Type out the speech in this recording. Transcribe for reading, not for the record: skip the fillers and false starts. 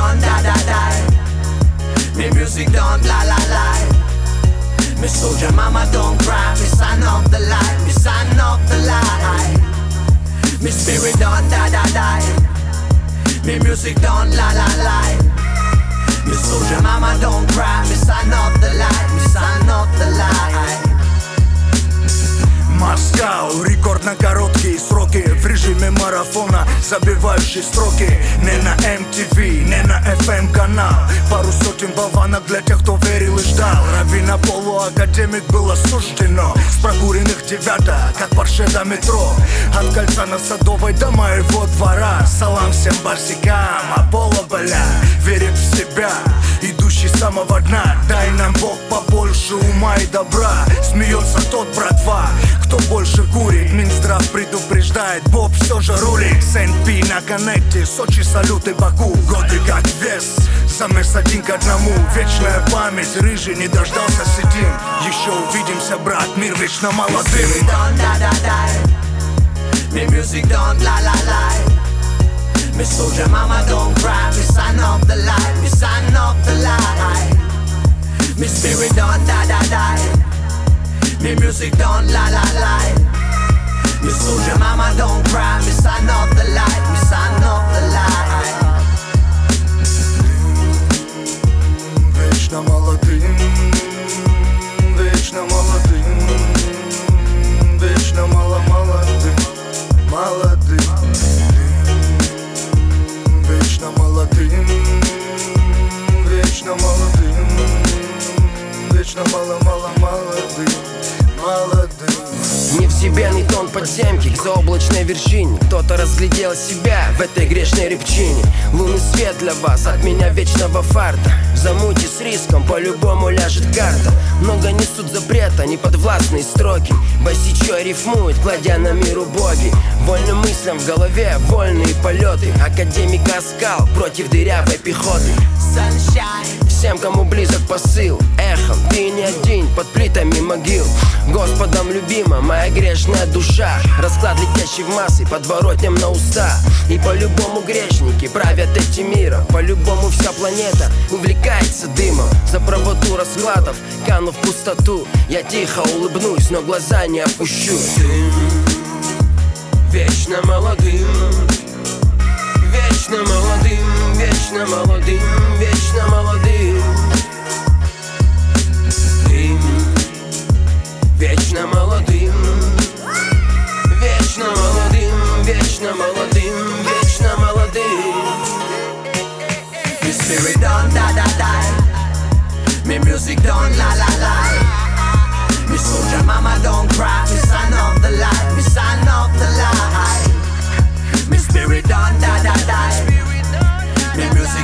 don't die, die, die. Me music don't lie, lie, lie. Me soldier mama don't cry. Me sign up the light, me sign up the light. Me spirit don't die, die, die. Me music don't lie, lie, lie. Me soldier mama don't cry. Me sign up the light, me sign up the light. Москау, рекорд на короткие сроки. В режиме марафона, забивающий строки. Не на MTV, не на FM канал. Пару сотен болванок для тех, кто верил и ждал. Раввина полуакадемик было суждено. С прокуренных девяток, от Порше до метро. От кольца на Садовой до моего двора. Салам всем барсикам, Аполло, бля. Верит в себя, идущий с самого дна. Дай нам Бог побольше ума и добра. Смеется тот, братва, кто больше курит. Минздрав предупреждает, Боб все же рулит. СНП на коннекте, Сочи, салют и Баку. Годы как вес, замес один к одному. Вечная память, рыжий не дождался, сидим. Еще увидимся, брат, мир вечно молодым. Me don't die, die, die. Me music don't lie, lie, lie. Me soldier mama don't cry. Me sign up the light, me sign up the light. Me spirit don't die, die, die. Me music don't lie, lie, lie. Me soldier mama don't cry. Me sign up the light, me sign up the light. Вечно молодым, вечно молодым, вечно молодым, молодым. Вечно молодым, вечно молодым, вечно молодым. Не в себе ни тон подземки к заоблачной вершине. Кто-то разглядел себя в этой грешной рябчине. Лунный свет для вас от меня вечного фарта. В замуте с риском по-любому ляжет карта. Много несут запрета, неподвластные строки. Босичой рифмует, кладя на миру боги. Вольным мыслям в голове, вольные полеты. Академик Оскал против дырявой пехоты. Sunshine. Всем, кому близок посыл, эхом, ты не один под плитами могил. Господом любима моя грешная душа. Расклад летящий в массы, подворотням на уста. И по-любому грешники правят этим миром. По-любому вся планета увлекается дымом. За правоту раскладов кану в пустоту. Я тихо улыбнусь, но глаза не опущу. Вечно молодым, вечно молодым, вечно молодым, вечно молодым. Вечно молодым, вечно молодым, вечно молодым, вечно молодым. Me spirit don't die, die, die. Me music don't lie, lie, lie. Me soldier mama don't cry. Me sign up the light, me sign up the light. Me spirit don't die, die, die. Me music